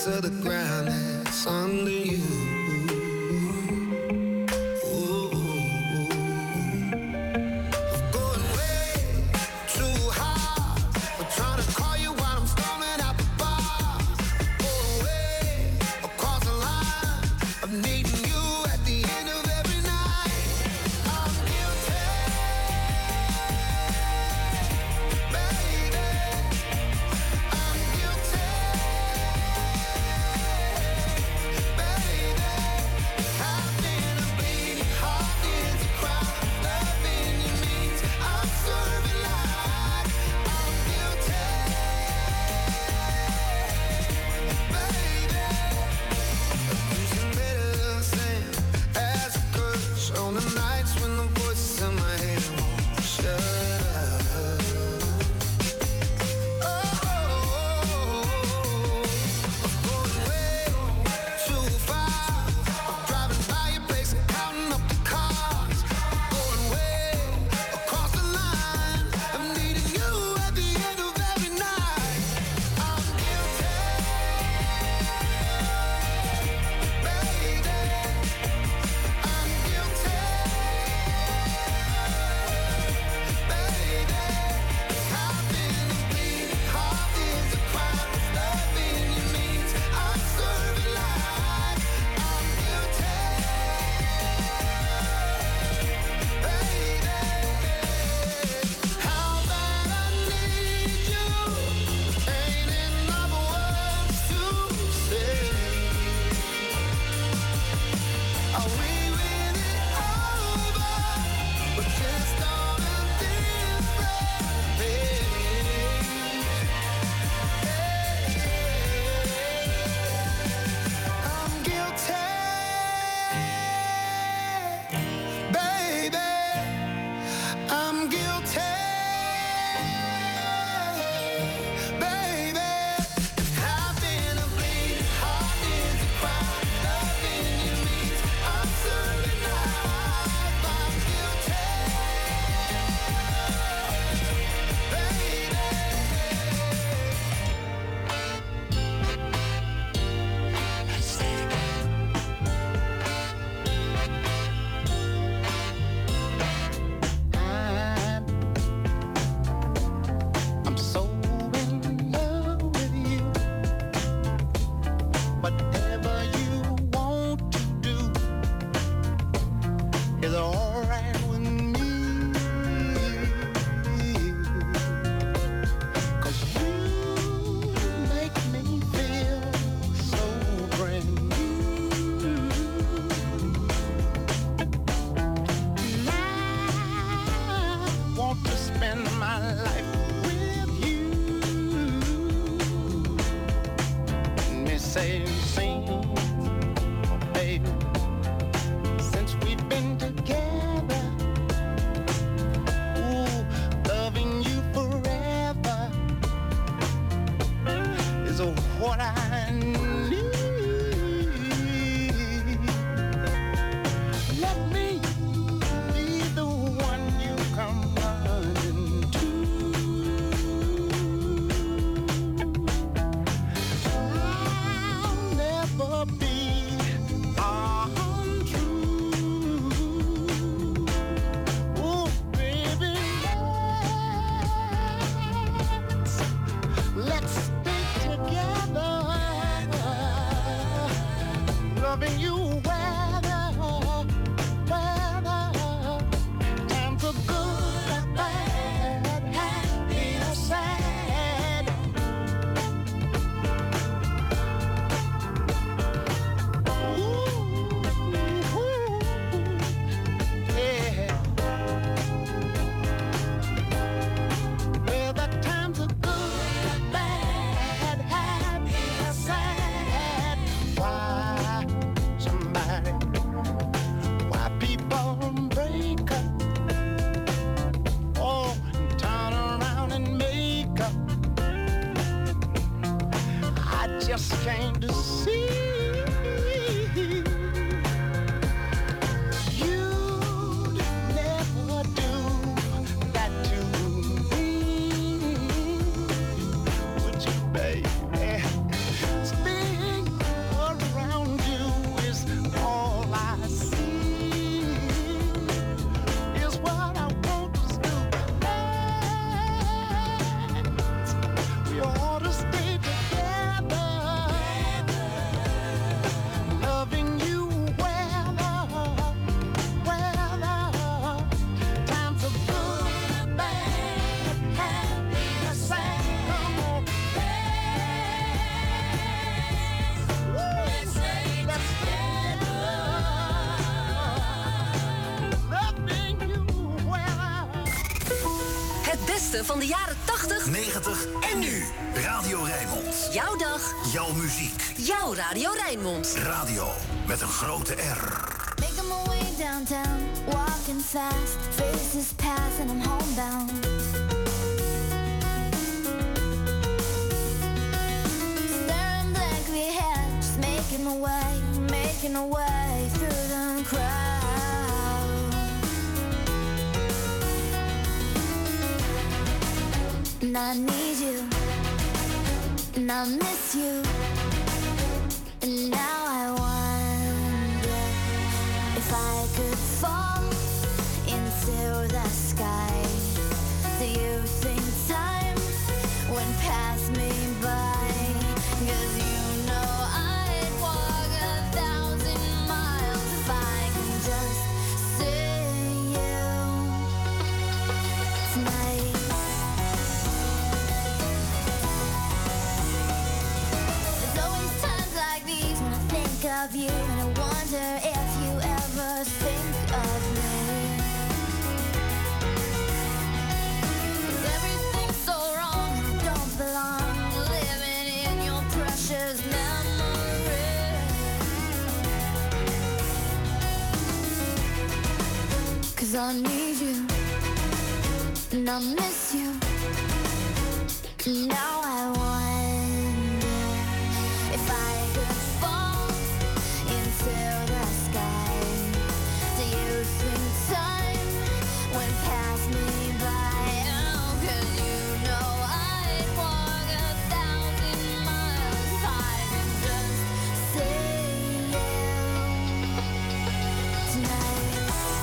of the ground that's under you. Speak allerleukste van de jaren 80, 90 en nu. Radio Rijnmond. Jouw dag. Jouw muziek. Jouw Radio Rijnmond. Radio met een grote R. Making my way downtown, walking fast. Faces pass and I'm homebound. Staring blankly ahead, just making my way through the crowd. And I need you, and I miss you, and now I wonder if I could fall into the sky. Do you think time would pass me by? 'Cause you know I'd walk 1,000 miles if I can just see you tonight. There's always times like these when I think of you, and I wonder if you ever think of me. 'Cause everything's so wrong and I don't belong, living in your precious memory. 'Cause I need you and I miss you, and now I wonder if I could fall into the sky. Do you think time would pass me by? Oh, 'cause you know I'd walk 1,000 miles if I could just see you tonight.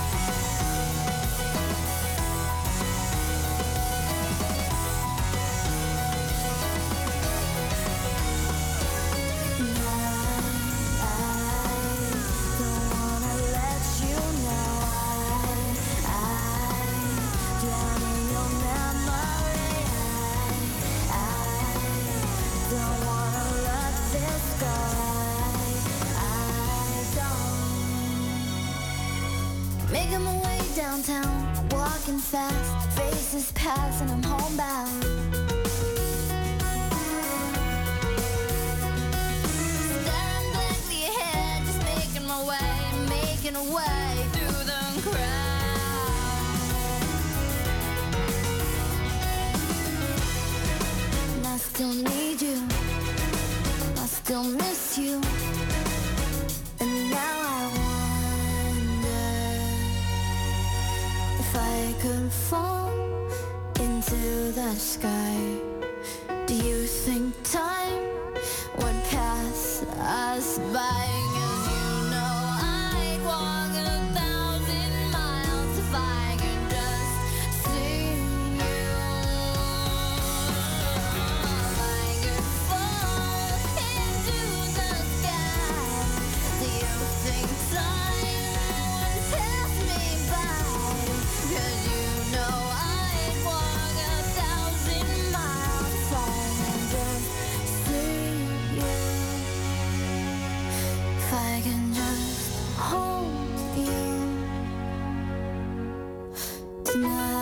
Making my way downtown, walking fast, faces pass and I'm homebound. Staring blankly ahead, just making my way through the crowd. And I still need you, I still miss you, and now I wonder if I could fall into the sky. Do you think time would pass us by? 'Cause you know I'd walk 1,000 miles if I could just see you. If I could fall into the sky, do you think time would pass me by? 'Cause you know I'd walk 1,000 miles if I can just see you. If I can just hold you tonight.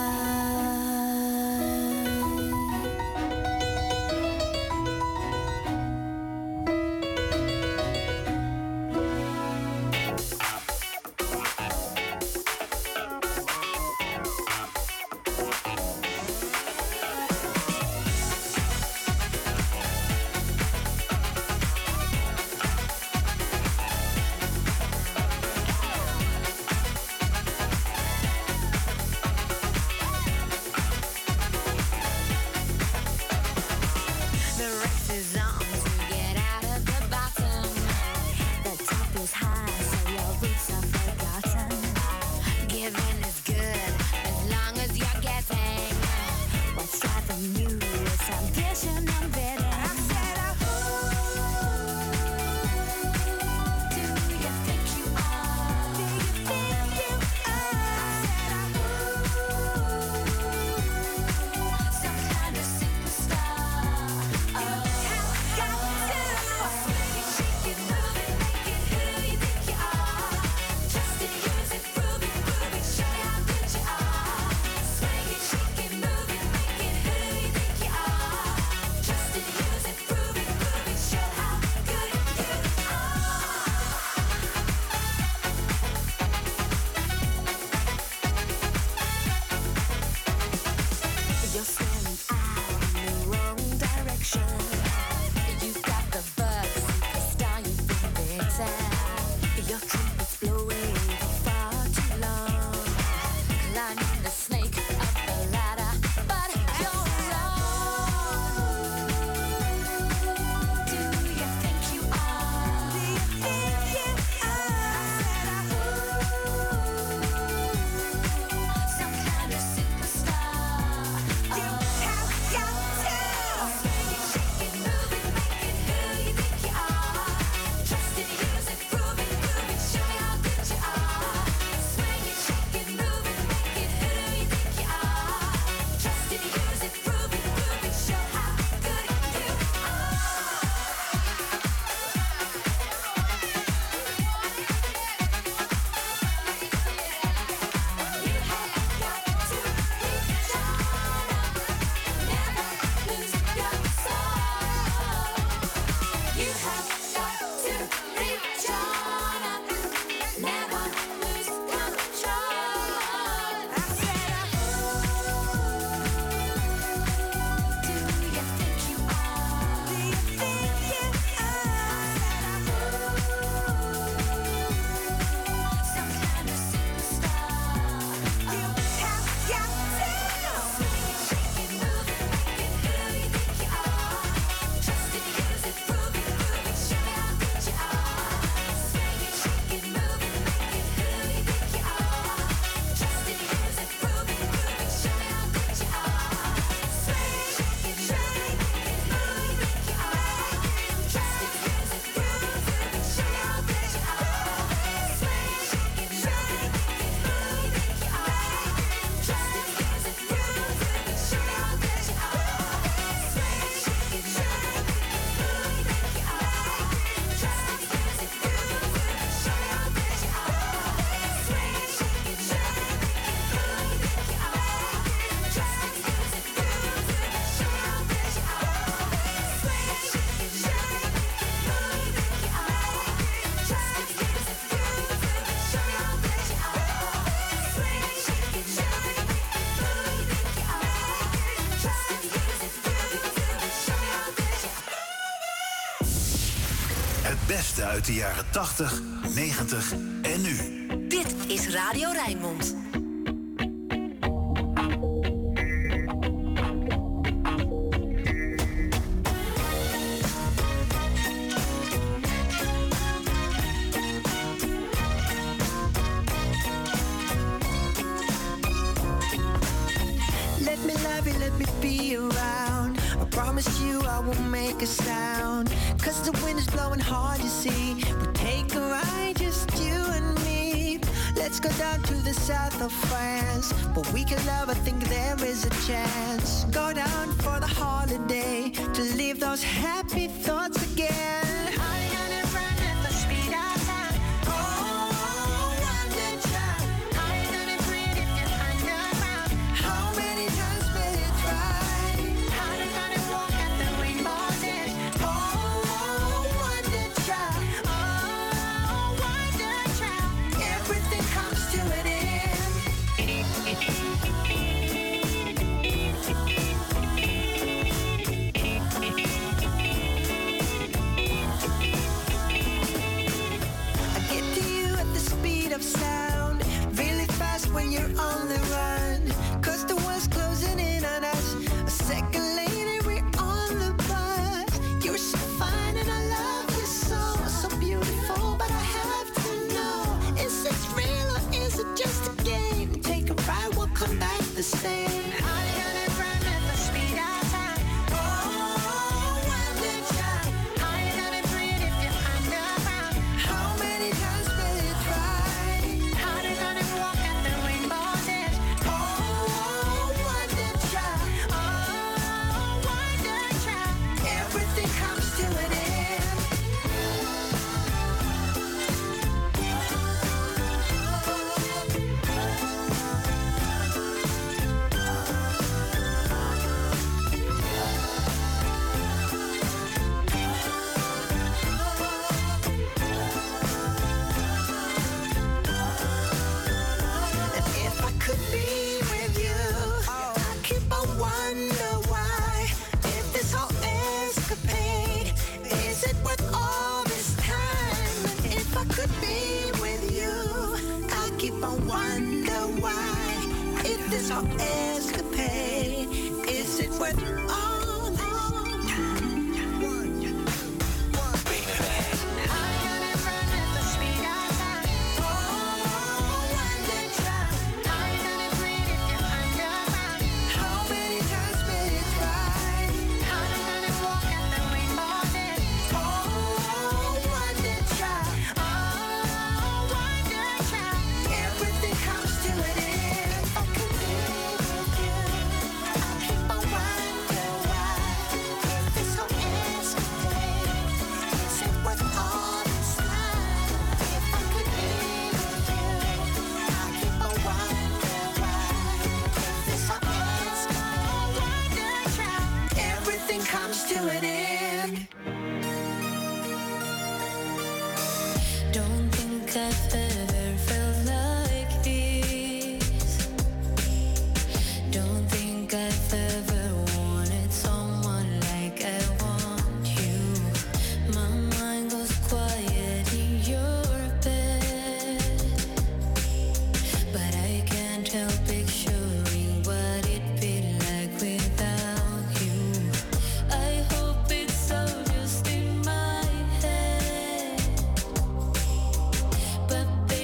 Het beste uit de jaren 80, 90 en nu. Dit is Radio Rijnmond. Let me love you, let me be around. I promise you I won't make a sound. 'Cause the wind is blowing hard, you see. We take a ride, just you and me. Let's go down to the south of France. But we can love, I think there is a chance. Go down for the holiday, to leave those happy thoughts again. Sound really fast when you're on the run, 'cause the world's closing in on us. A second later we're on the bus. You're so fine and I love you so, so beautiful. But I have to know, is it real or is it just a game? Take a ride, we'll come back the same. This whole escapade, is it worth all this time? But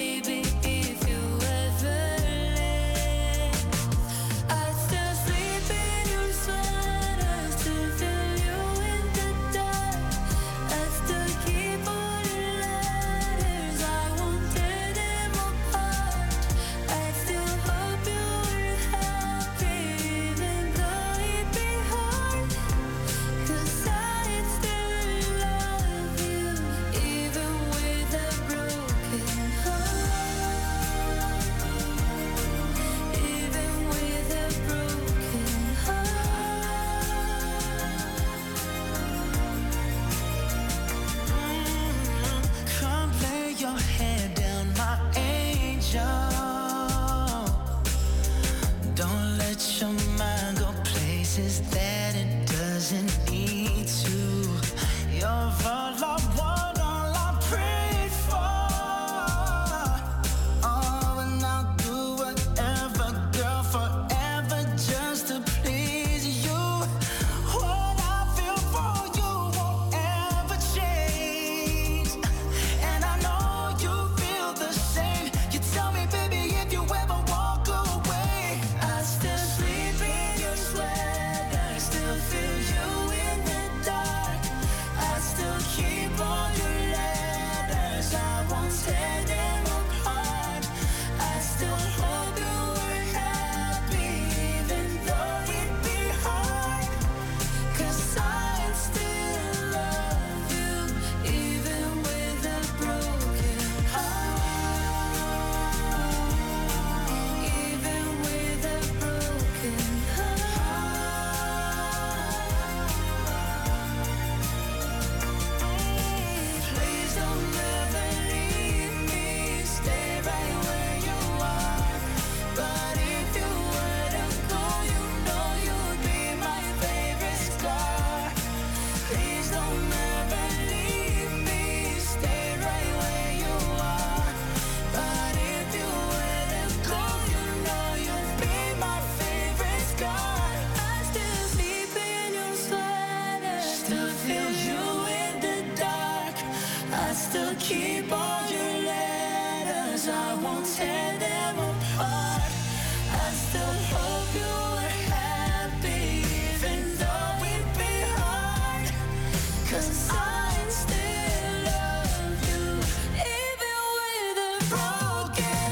keep all your letters, I won't tear them apart. I still hope you were happy, even though it'd be hard. 'Cause I still love you, even with a broken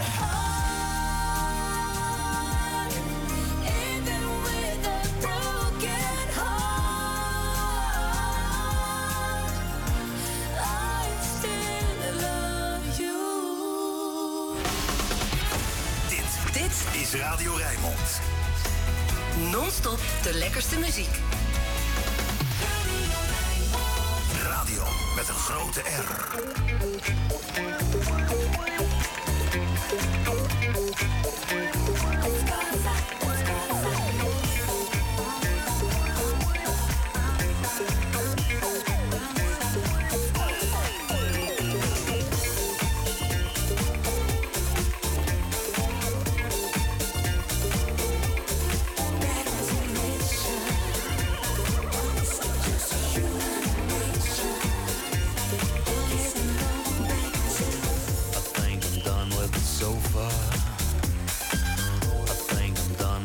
heart. Even with a broken heart, I still love you. Dit is Radio Rijnmond. Non-stop de lekkerste muziek. Radio met een grote R. So far, I think I'm done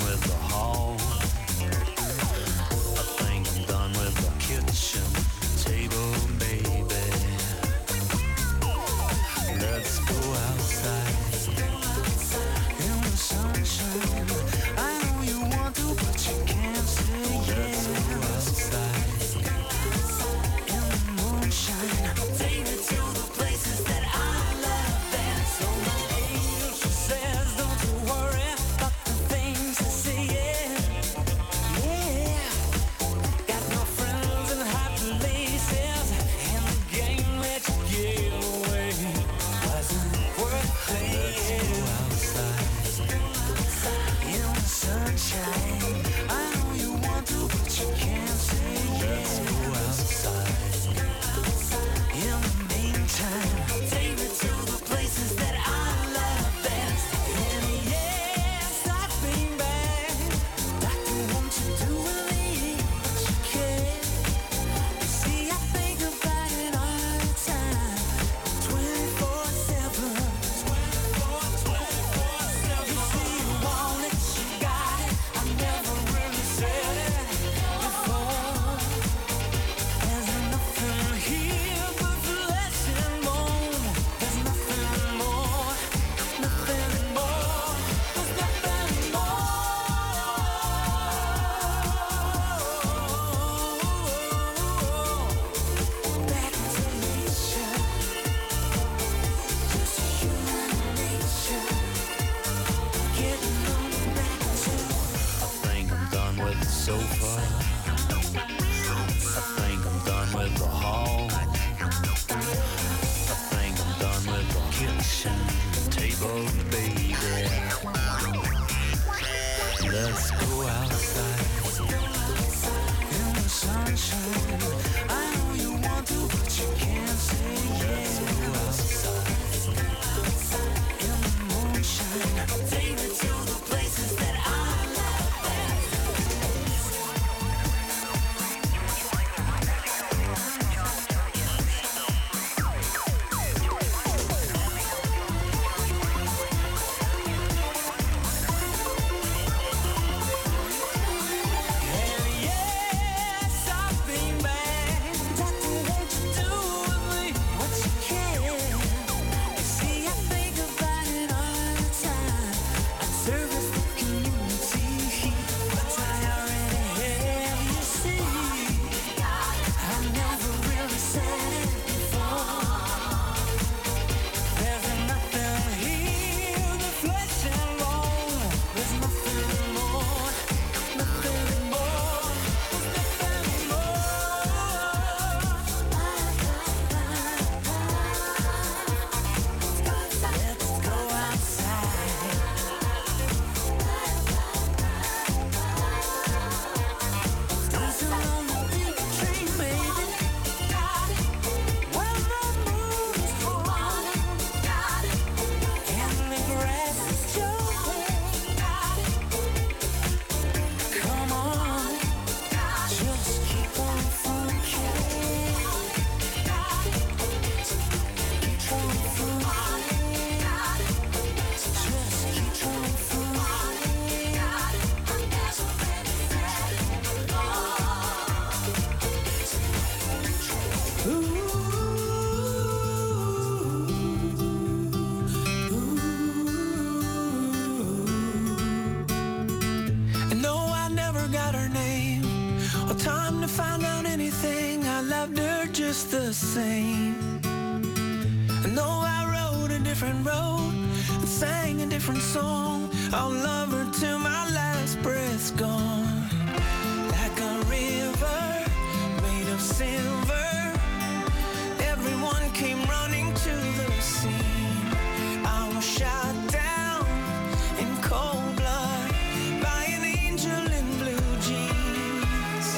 just the same. I know I rode a different road and sang a different song. I'll love her till my last breath's gone. Like a river made of silver, everyone came running to the scene. I was shot down in cold blood by an angel in blue jeans.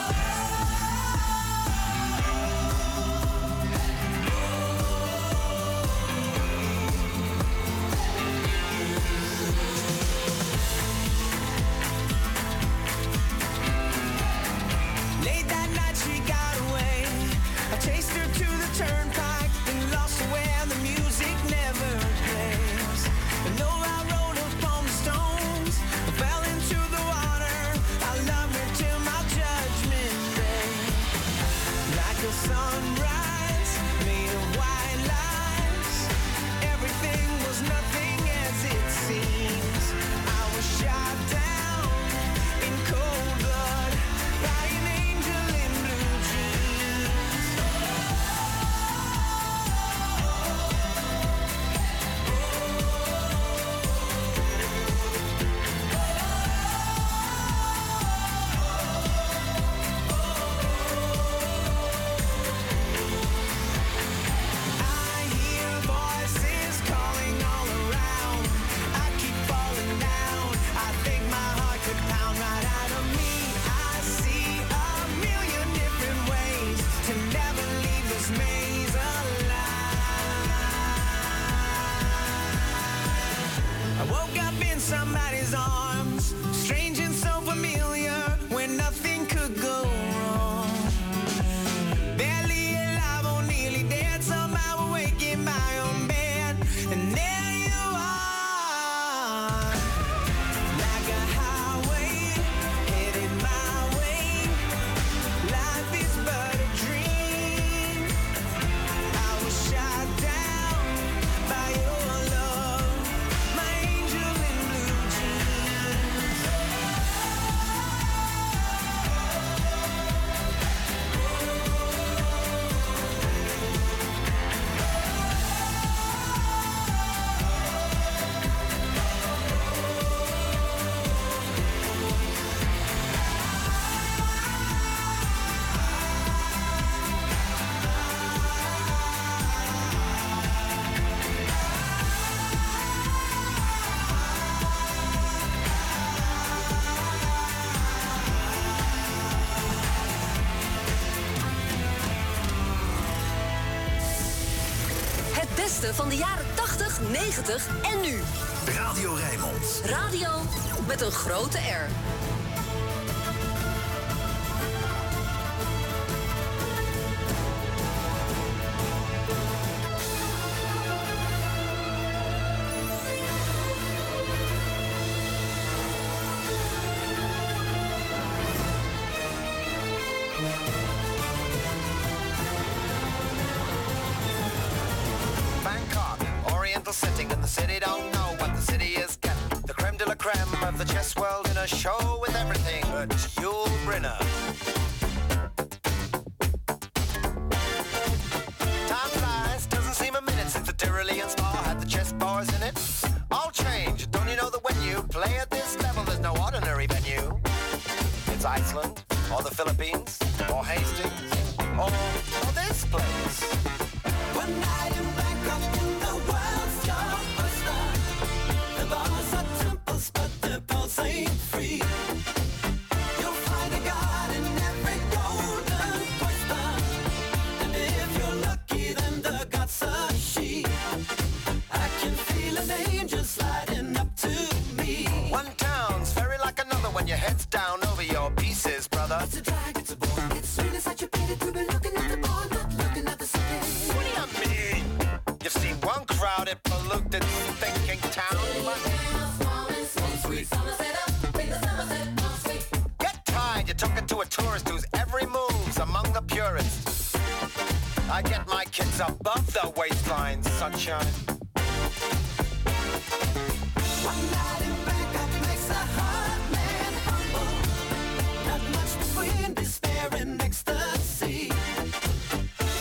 Late that night she got away. I chased her to the turnpike and lost her where the music never plays. I know I rode upon the stones, I fell into the water. I loved her till my judgment day. Like a sunrise made of white lines, everything was nothing as it seems. I was shot down in cold blood by an angel in blue jeans. I hear voices calling all around. I keep falling down. I think my heart could pound right out of me. I see a million different ways to never leave this maze alive. I woke up in somebody's arms, strange and so familiar, where nothing could go wrong. Barely alive or nearly dead, somehow awake in my own bed, and there you are. Like a highway, headed my way. Life is but a dream. I was shot down by your love, my angel in blue jeans. Het beste van de jaren 80, 90 en nu. Radio Rijnmond. Radio met een grote R. Bangkok, oriental setting, and the city don't know what the city is getting. The creme de la creme of the chess world in a show with everything but Yul Brynner. Time flies, doesn't seem a minute since the Tyrolean spa had the chess bars in it. All change, don't you know that when you play at this level, there's no ordinary venue? It's Iceland, or the Philippines, or Hastings, or this place. One night in Bangkok in the world's your oyster. The bars are temples, but the pulse ain't free. You'll find a god in every golden oyster, and if you're lucky, then the god's a she. I can feel an angel sliding up to me. One town's very like another when your head's down over your pieces, brother. It's a drag, it's a bore, it's really such a pity to be looking at the bar, not looking at the city. What do you mean? You've seen one crowded, polluted, thinking town. Get tired, you're talking to a tourist whose every move's among the purists. I get my kids above the waistline, sunshine. One night in Bangkok makes a heart man humble. Not much between despair and ecstasy.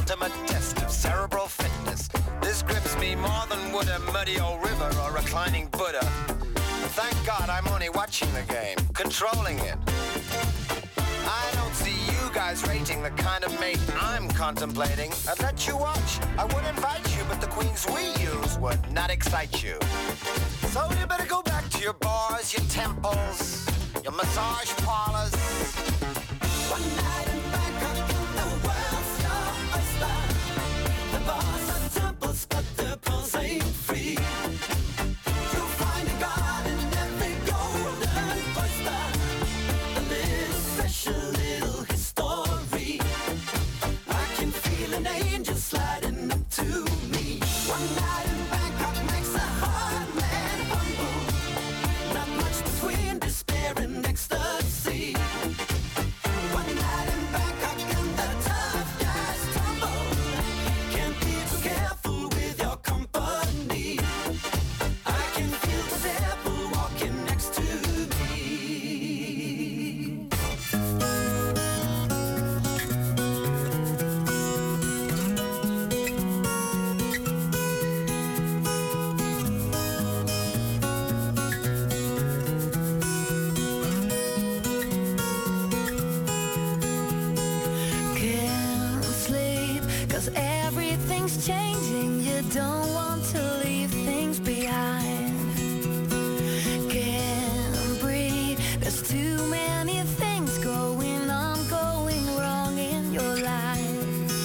ultimate test of cerebral fitness. This grips me more than would a muddy old river or reclining Buddha. Thank God I'm only watching the game, controlling it. I don't see you guys rating the kind of mate I'm contemplating. I'd let you watch, I would invite you, but the queens we use would not excite you. So you better go back to your bars, your temples, your massage parlors. One night in Bangkok and the world's your oyster. The bars are temples, but the pearls ain't free. You'll find a god in every golden oyster. A little special, little history. I can feel an angel sliding up to me. One night in Bangkok makes a hard man humble. Not much between despair and ecstasy. One night in Bangkok and the tough guys tumble. Can't be too careful with your company. I can feel the devil walking next to me. Can't sleep, 'cause everything's changing. You don't want to leave things behind. Can't breathe, there's too many things going on, going wrong in your life.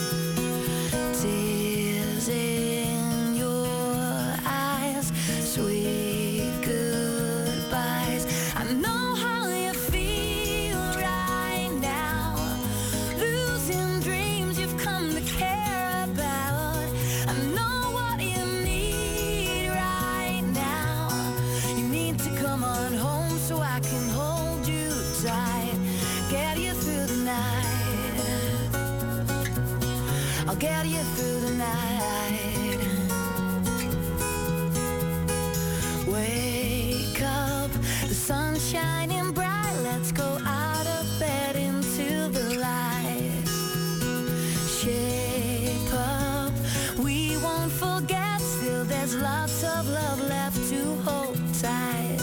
Tears in your eyes, sweet goodbyes. I know how you feel right now, losing dreams you've come to care about. I know what you need right now. You need to come on home so I can hold you tight, get you through the night. I'll get you through the night. Wake up, the sun's shining bright. Let's go out of bed into the light. Shape up, we won't forget. Still there's lots of love left to hold tight.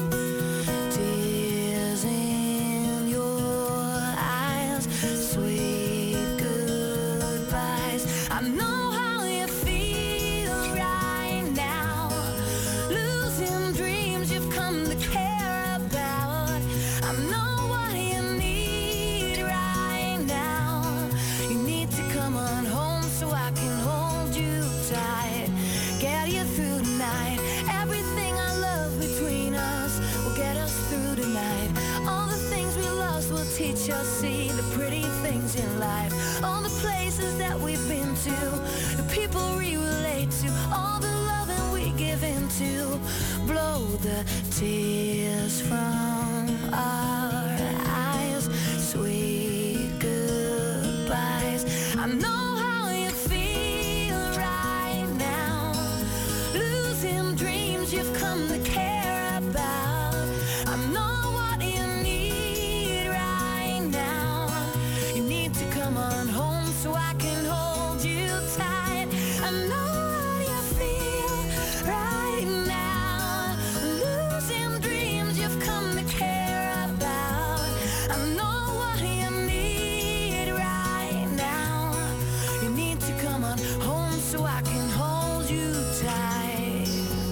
Tears in your eyes, sweet goodbyes. I know how you feel right now, losing dreams you've come to care about. I know what you need right now. You need to come on home so I can hold you tight, get you through the night. Everything I love between us will get us through the night. All the things we lost will teach us, see the pretty things in life. All the places that we've been to, the people we relate to, all the loving we give into. Blow the tears from our eyes, sweet goodbyes. I know how you feel right now, losing dreams you've come to care about. I know what you need right now. You need to come on home so I can hold you tight. I know what you feel right now, losing dreams you've come to care about. I know what you need right now. You need to come on home so I can hold you tight.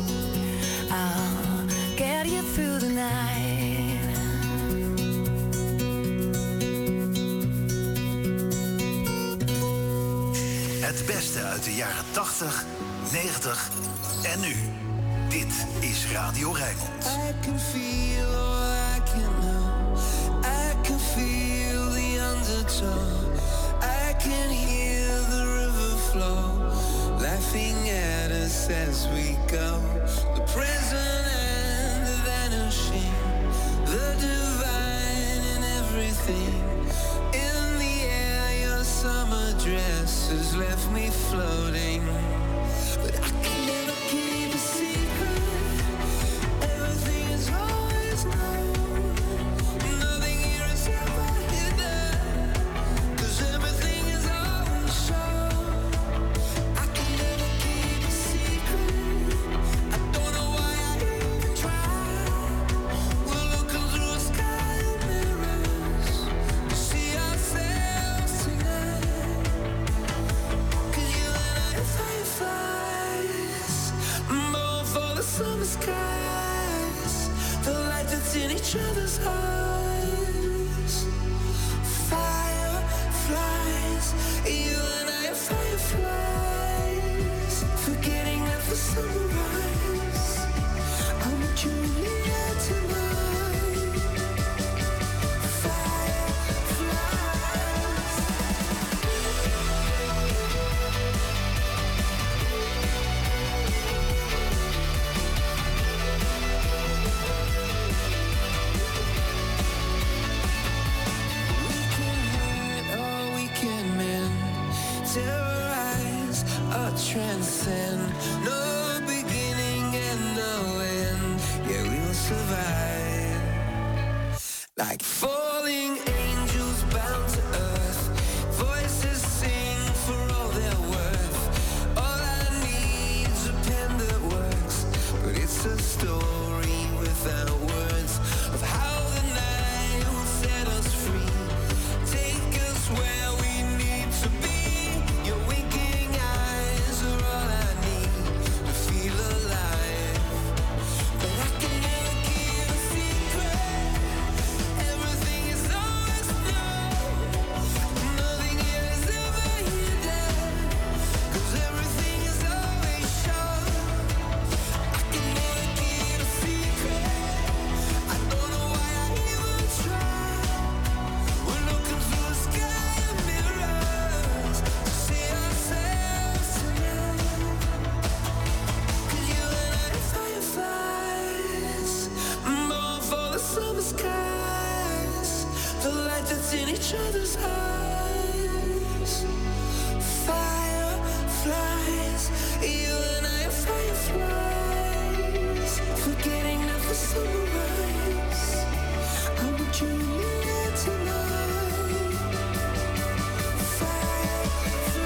I'll get you through the night. Het beste uit de jaren 80, 90 en nu. Dit is Radio Rijnmond. I can feel all I can know. I can feel the undertow. I can hear the river flow, laughing at us as we go. The present and the vanishing, the divine in everything. In the air, your summer dress has left me floating. But I can never keep a secret. Everything is always known. Nothing here is ever hidden, 'cause everything is on show. terrorize or transcend. No beginning and no end. Yeah, we will survive. Like falling angels bound to earth. Voices sing for all their worth. All I need's a pen that works. But it's a story without words of how the night will set us free. Take us where we need to be. Your winking eyes are all I need to feel alive. But I can never keep a secret. Everything is always known. Nothing here is ever hidden. 'Cause everything is always shown. I can never keep a secret. I don't know why I even try. We're looking through the sky and mirrors to see ourselves tonight. 'Cause you and I are fireflies, born for the summer skies. The light that's in each other's eyes. Fireflies, you and I are fireflies, forgetting that the sun will rise. I want you to be here tonight. Fireflies.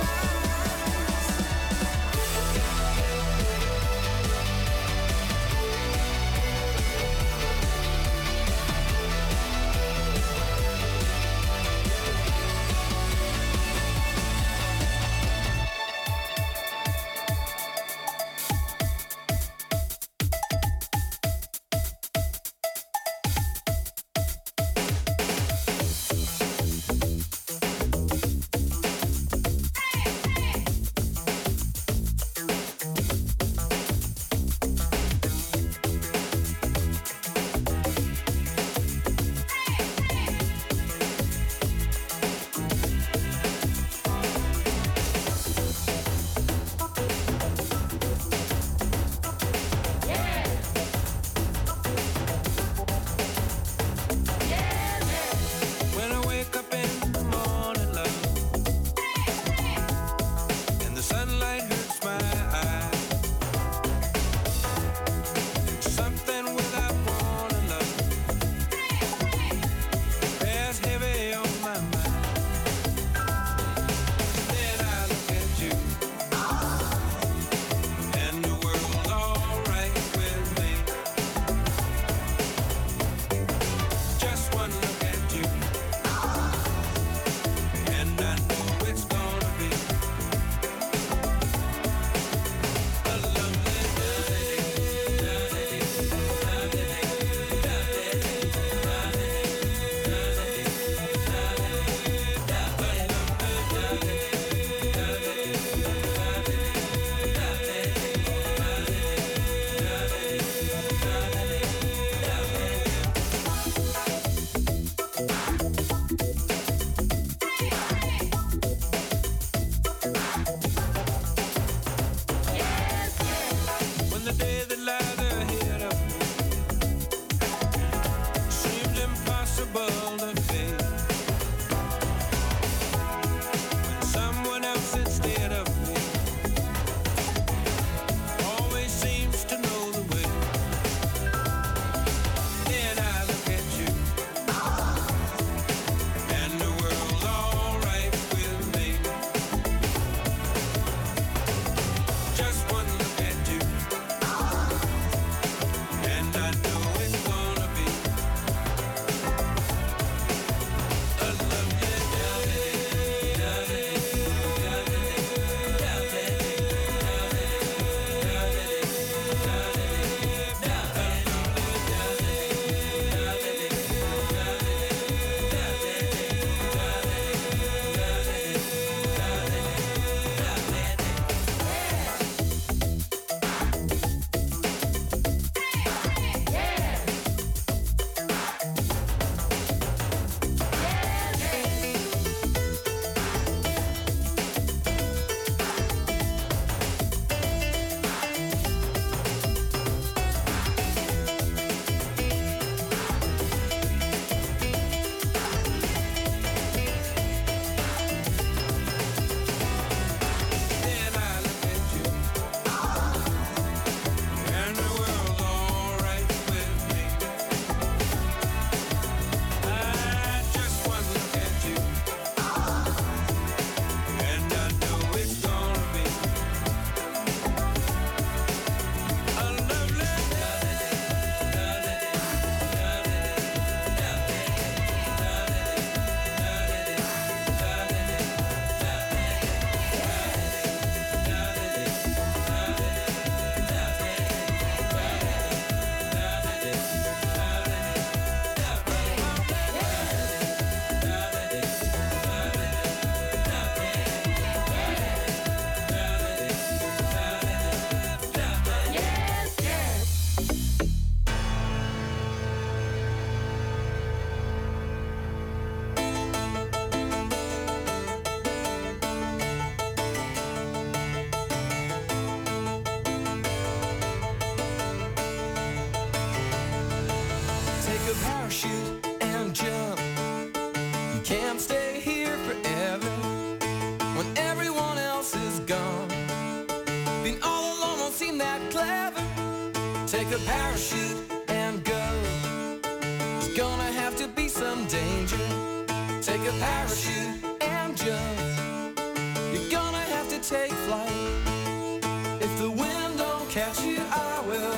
a parachute and go. There's gonna have to be some danger. Take a parachute and jump. You're gonna have to take flight. If the wind don't catch you, I will.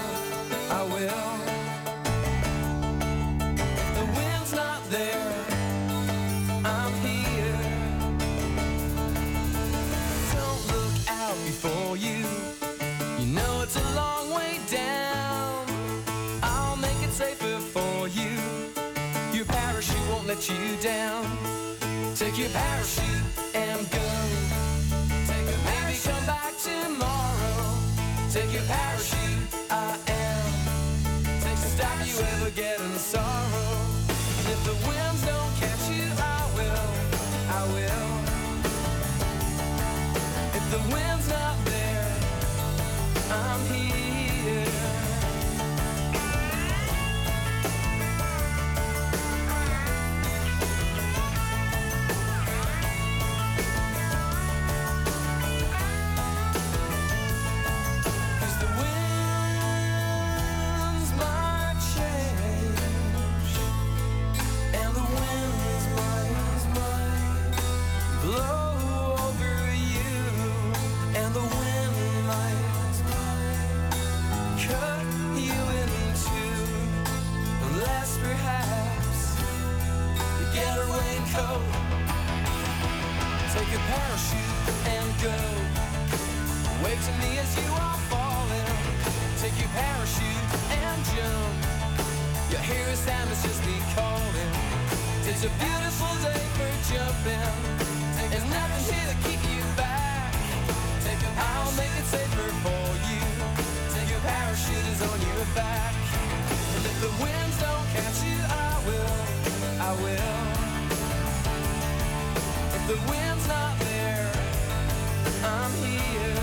If the wind's not there, I'm here. Don't look out before you. You know it's a long way down. I'll make it safer for you. Your parachute won't let you down. Take your parachute and go. Maybe come back tomorrow. Take your parachute, I am. Take to stop you ever getting sorrow. And if the winds don't catch you, I will. If the wind's not there, I'm here. Take a parachute and go. Wave to me as you are falling. Take your parachute and jump. Your hero sound is just me calling. It's a beautiful day for jumping. There's nothing here to keep you back. I'll make it safer for you. Your parachute is on your back. And if the winds don't catch you, I will. If the wind's not there, I'm here.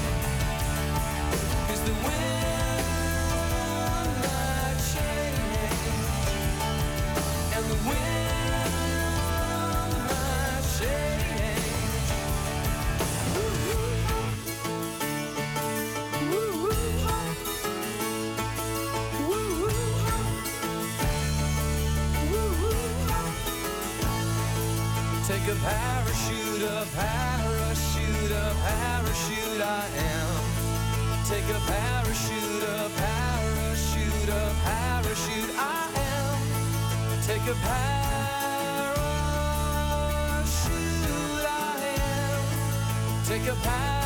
'Cause the wind might change. And the wind might change. Take a parachute, a parachute, a parachute I am. Take a parachute, a parachute, a parachute I am. Take a parachute I am. Take a parachute.